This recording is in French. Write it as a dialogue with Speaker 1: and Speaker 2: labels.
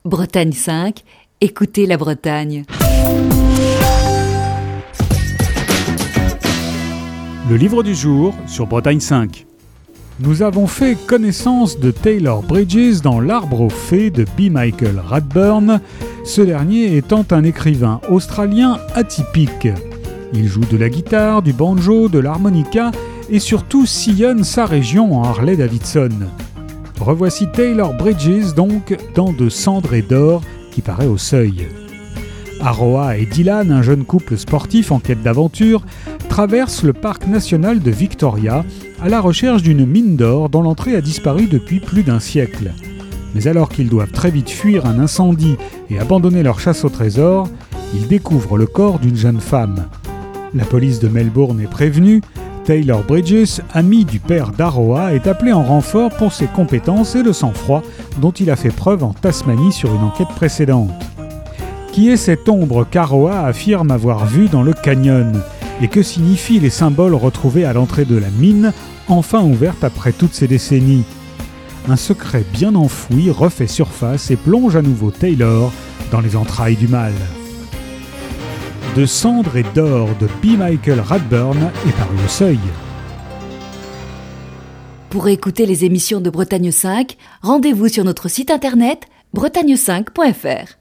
Speaker 1: Bretagne 5, écoutez la Bretagne.
Speaker 2: Le livre du jour sur Bretagne 5. Nous avons fait connaissance de Taylor Bridges dans L'Arbre aux Fées de B. Michael Rathburn, ce dernier étant un écrivain australien atypique. Il joue de la guitare, du banjo, de l'harmonica et surtout sillonne sa région en Harley-Davidson. Revoici Taylor Bridges donc dans De cendres et d'or qui paraît au Seuil. Aroa et Dylan, un jeune couple sportif en quête d'aventure, traversent le parc national de Victoria à la recherche d'une mine d'or dont l'entrée a disparu depuis plus d'un siècle. Mais alors qu'ils doivent très vite fuir un incendie et abandonner leur chasse au trésor, ils découvrent le corps d'une jeune femme. La police de Melbourne est prévenue. Taylor Bridges, ami du père d'Aroa, est appelé en renfort pour ses compétences et le sang-froid dont il a fait preuve en Tasmanie sur une enquête précédente. Qui est cette ombre qu'Aroa affirme avoir vue dans le canyon ? Et que signifient les symboles retrouvés à l'entrée de la mine, enfin ouverte après toutes ces décennies ? Un secret bien enfoui refait surface et plonge à nouveau Taylor dans les entrailles du mal. De cendres et d'or de B. Michael Rathburn est paru au Seuil.
Speaker 1: Pour écouter les émissions de Bretagne 5, rendez-vous sur notre site internet bretagne5.fr.